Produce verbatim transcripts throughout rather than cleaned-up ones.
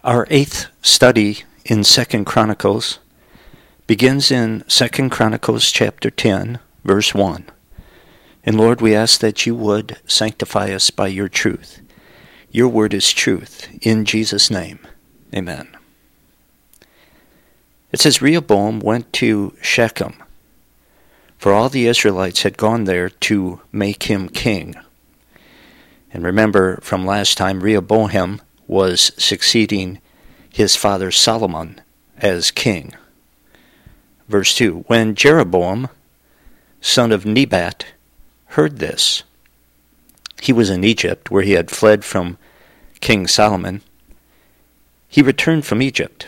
Our eighth study in Second Chronicles begins in Second Chronicles chapter ten, verse one. And Lord, we ask that you would sanctify us by your truth. Your word is truth. In Jesus' name, amen. It says, Rehoboam went to Shechem, for all the Israelites had gone there to make him king. And remember from last time, Rehoboam was succeeding his father Solomon as king. Verse two, when Jeroboam, son of Nebat, heard this, he was in Egypt, where he had fled from King Solomon. He returned from Egypt.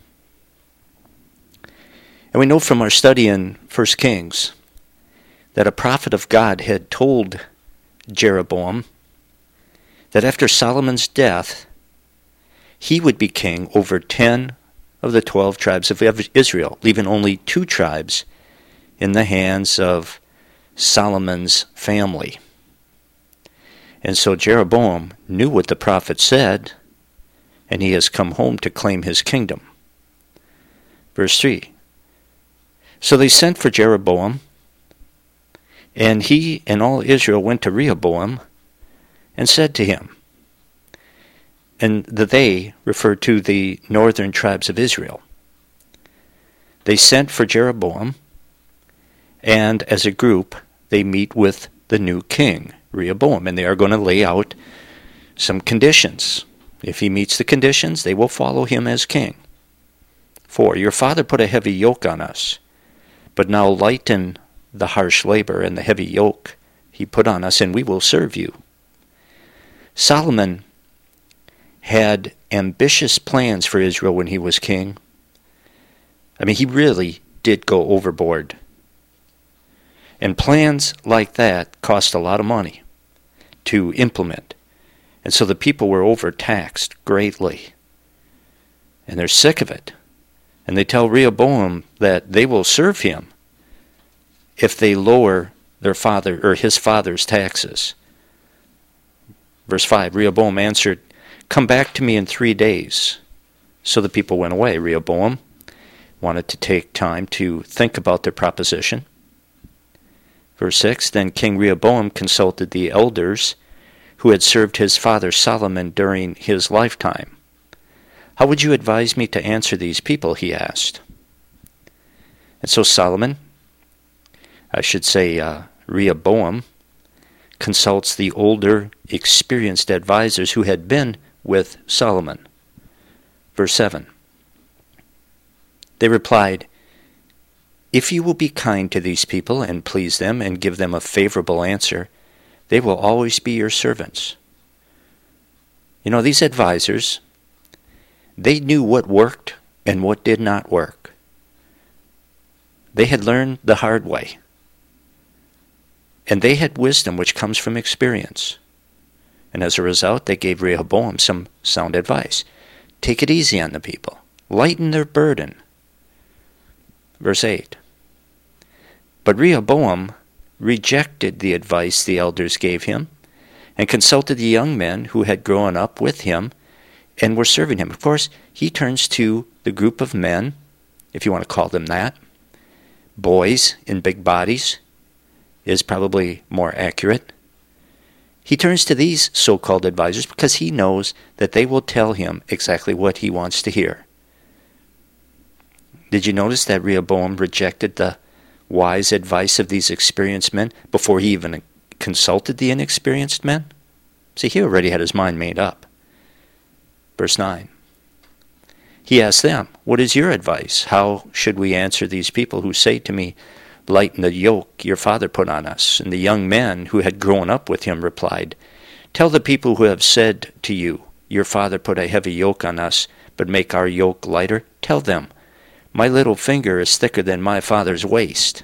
And we know from our study in First Kings that a prophet of God had told Jeroboam that after Solomon's death, he would be king over ten of the twelve tribes of Israel, leaving only two tribes in the hands of Solomon's family. And so Jeroboam knew what the prophet said, and he has come home to claim his kingdom. Verse three. So they sent for Jeroboam, and he and all Israel went to Rehoboam and said to him, and the they referred to the northern tribes of Israel. They sent for Jeroboam, and as a group, they meet with the new king, Rehoboam, and they are going to lay out some conditions. If he meets the conditions, they will follow him as king. Four, your father put a heavy yoke on us, but now lighten the harsh labor and the heavy yoke he put on us, and we will serve you. Solomon had ambitious plans for Israel when he was king. I mean, he really did go overboard. And plans like that cost a lot of money to implement. And so the people were overtaxed greatly. And they're sick of it. And they tell Rehoboam that they will serve him if they lower their father or his father's taxes. Verse five, Rehoboam answered, come back to me in three days. So the people went away. Rehoboam wanted to take time to think about their proposition. Verse six, then King Rehoboam consulted the elders who had served his father Solomon during his lifetime. How would you advise me to answer these people, he asked. And so Solomon, I should say uh, Rehoboam, consults the older, experienced advisors who had been with Solomon. Verse seven. They replied, if you will be kind to these people and please them and give them a favorable answer, they will always be your servants. You know, these advisors, they knew what worked and what did not work. They had learned the hard way. And they had wisdom which comes from experience. And as a result, they gave Rehoboam some sound advice. Take it easy on the people. Lighten their burden. Verse eight. But Rehoboam rejected the advice the elders gave him and consulted the young men who had grown up with him and were serving him. Of course, he turns to the group of men, if you want to call them that. Boys in big bodies is probably more accurate. He turns to these so-called advisors because he knows that they will tell him exactly what he wants to hear. Did you notice that Rehoboam rejected the wise advice of these experienced men before he even consulted the inexperienced men? See, he already had his mind made up. Verse nine. He asked them, what is your advice? How should we answer these people who say to me, lighten the yoke your father put on us? And the young men who had grown up with him replied, tell the people who have said to you, your father put a heavy yoke on us, but make our yoke lighter. Tell them, my little finger is thicker than my father's waist.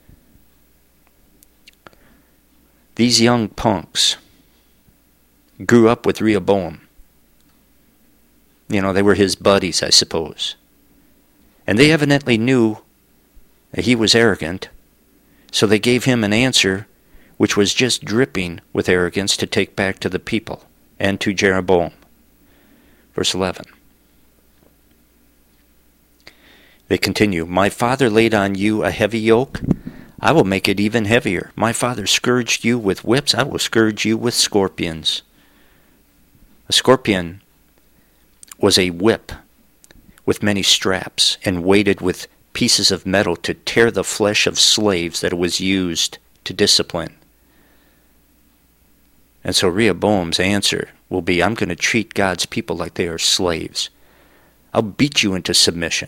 These young punks grew up with Rehoboam. You know, they were his buddies, I suppose. And they evidently knew that he was arrogant, so they gave him an answer which was just dripping with arrogance to take back to the people and to Jeroboam. Verse eleven. They continue, my father laid on you a heavy yoke. I will make it even heavier. My father scourged you with whips. I will scourge you with scorpions. A scorpion was a whip with many straps and weighted with pieces of metal to tear the flesh of slaves that it was used to discipline. And so Rehoboam's answer will be, I'm going to treat God's people like they are slaves. I'll beat you into submission.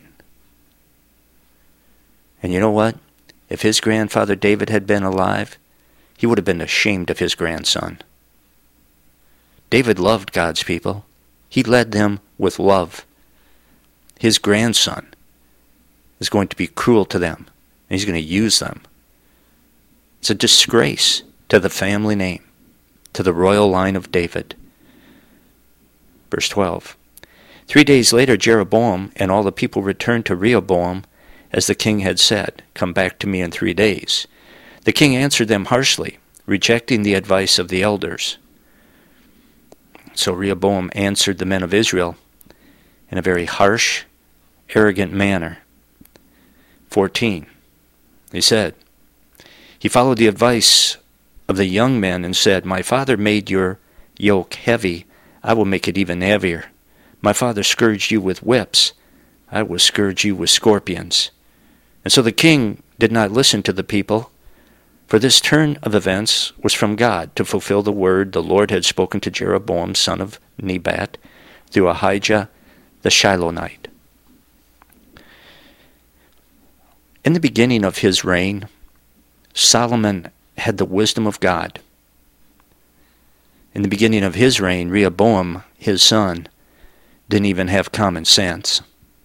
And you know what? If his grandfather David had been alive, he would have been ashamed of his grandson. David loved God's people. He led them with love. His grandson is going to be cruel to them, and he's going to use them. It's a disgrace to the family name, to the royal line of David. Verse twelve. Three days later, Jeroboam and all the people returned to Rehoboam, as the king had said, come back to me in three days. The king answered them harshly, rejecting the advice of the elders. So Rehoboam answered the men of Israel in a very harsh, arrogant manner. fourteen. He said, he followed the advice of the young men and said, my father made your yoke heavy. I will make it even heavier. My father scourged you with whips. I will scourge you with scorpions. And so the king did not listen to the people, for this turn of events was from God to fulfill the word the Lord had spoken to Jeroboam, son of Nebat, through Ahijah the Shilonite. In the beginning of his reign, Solomon had the wisdom of God. In the beginning of his reign, Rehoboam, his son, didn't even have common sense.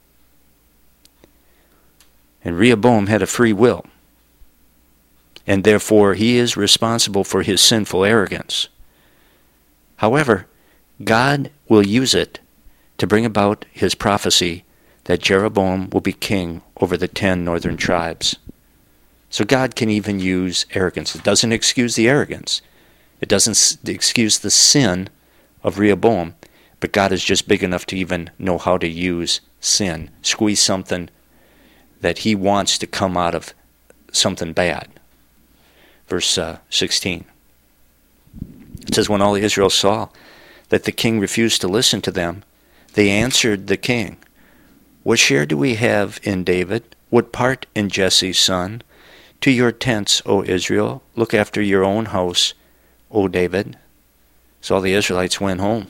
And Rehoboam had a free will, and therefore he is responsible for his sinful arrogance. However, God will use it to bring about his prophecy that Jeroboam will be king over the ten northern tribes. So God can even use arrogance. It doesn't excuse the arrogance. It doesn't excuse the sin of Rehoboam, but God is just big enough to even know how to use sin, squeeze something that he wants to come out of something bad. Verse uh, sixteen. It says, when all Israel saw that the king refused to listen to them, they answered the king, what share do we have in David? What part in Jesse's son? To your tents, O Israel, look after your own house, O David. So all the Israelites went home.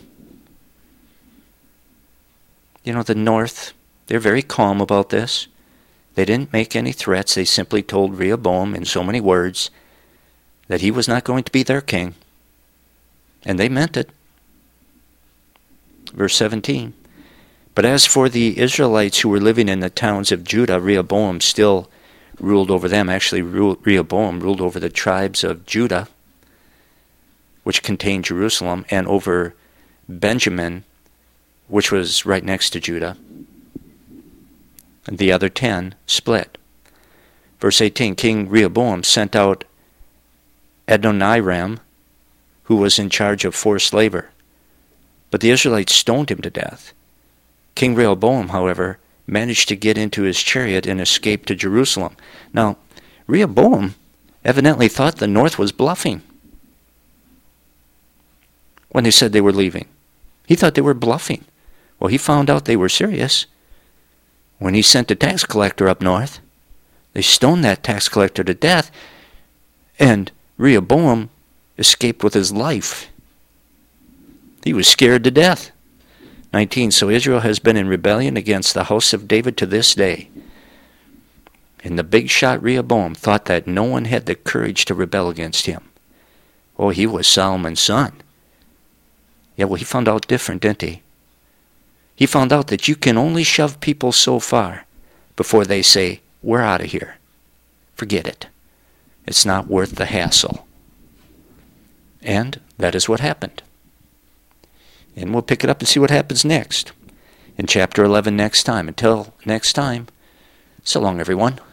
You know, the north, they're very calm about this. They didn't make any threats. They simply told Rehoboam in so many words that he was not going to be their king. And they meant it. Verse seventeen. But as for the Israelites who were living in the towns of Judah, Rehoboam still ruled over them. Actually, Rehoboam ruled over the tribes of Judah, which contained Jerusalem, and over Benjamin, which was right next to Judah. And the other ten split. Verse eighteen, King Rehoboam sent out Adoniram, who was in charge of forced labor. But the Israelites stoned him to death. King Rehoboam, however, managed to get into his chariot and escape to Jerusalem. Now, Rehoboam evidently thought the north was bluffing when they said they were leaving. He thought they were bluffing. Well, he found out they were serious when he sent a tax collector up north. They stoned that tax collector to death, and Rehoboam escaped with his life. He was scared to death. nineteen, so Israel has been in rebellion against the house of David to this day. And the big shot Rehoboam thought that no one had the courage to rebel against him. Oh, he was Solomon's son. Yeah, well, he found out different, didn't he? He found out that you can only shove people so far before they say, we're out of here. Forget it. It's not worth the hassle. And that is what happened. And we'll pick it up and see what happens next in chapter eleven next time. Until next time, so long, everyone.